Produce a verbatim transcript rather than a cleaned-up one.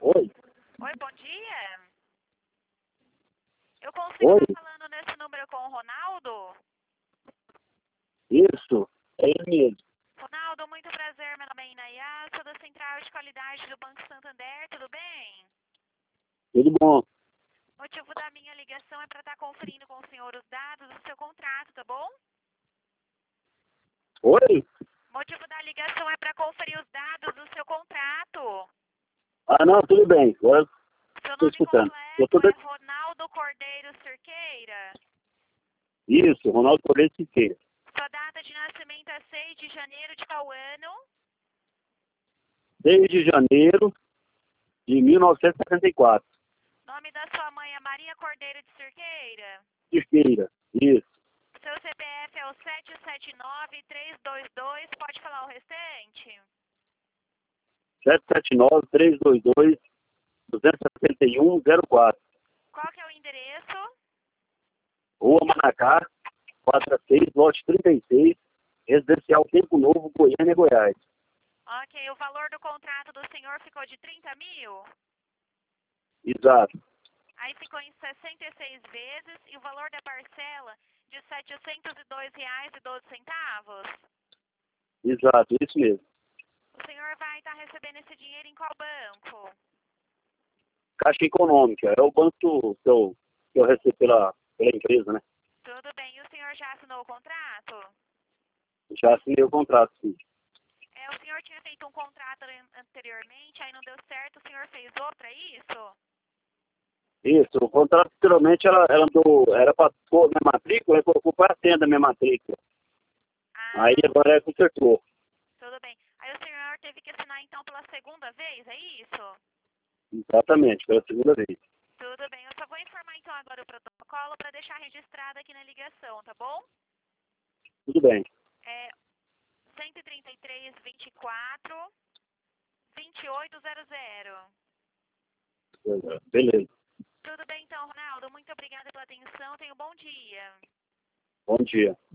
Oi? Oi, bom dia. Eu consigo Oi? estar falando nesse número com o Ronaldo? Isso, é ele mesmo. Ronaldo, muito prazer, meu nome é Inayá, sou da Central de Qualidade do Banco Santander, tudo bem? Tudo bom? O motivo da minha ligação é para estar conferindo com o senhor os dados do seu contrato, tá bom? Oi? O motivo da ligação é para conferir os dados do seu contrato. Ah, não, tudo bem. Agora Seu estou nome escutando. Eu completo tô de... é Ronaldo Cordeiro Cerqueira. Isso, Ronaldo Correia Siqueira. Sua data de nascimento é seis de janeiro de qual ano? seis de janeiro de mil novecentos e setenta e quatro. Nome da sua mãe é Maria Cordeiro de Cerqueira. Siqueira. Isso. Seu C P F é o sete sete nove três dois dois, pode falar o restante? sete sete nove, três dois dois, dois sete um, zero quatro. Qual que é o endereço? Rua Manacá, quatro seis, lote trinta e seis, Residencial Tempo Novo, Goiânia, Goiás. Ok, o valor do contrato do senhor ficou de trinta mil? Exato. Aí ficou em sessenta e seis vezes e o valor da parcela de setecentos e dois reais e doze centavos? Exato, isso mesmo. O senhor vai estar recebendo esse dinheiro em qual banco? Caixa Econômica, é o banco que eu, que eu recebo pela, pela empresa, né? Tudo bem, e o senhor já assinou o contrato? Já assinei o contrato, sim. É, o senhor tinha feito um contrato an- anteriormente, aí não deu certo, o senhor fez outro, é isso? Isso, o contrato anteriormente ela, ela do, era para pôr minha matrícula, ela colocou para atender a minha matrícula. Aí Ah, agora ela consertou. tudo bem. Aí o senhor teve que assinar então pela segunda vez, é isso? Exatamente, pela segunda vez. Tudo bem, eu só vou informar então agora o protocolo para deixar registrado aqui na ligação, tá bom? Tudo bem. É cento e trinta e três, vinte e quatro, vinte e oito zero zero. Beleza. Tudo bem então, Ronaldo, muito obrigada pela atenção, tenha um bom dia. Bom dia.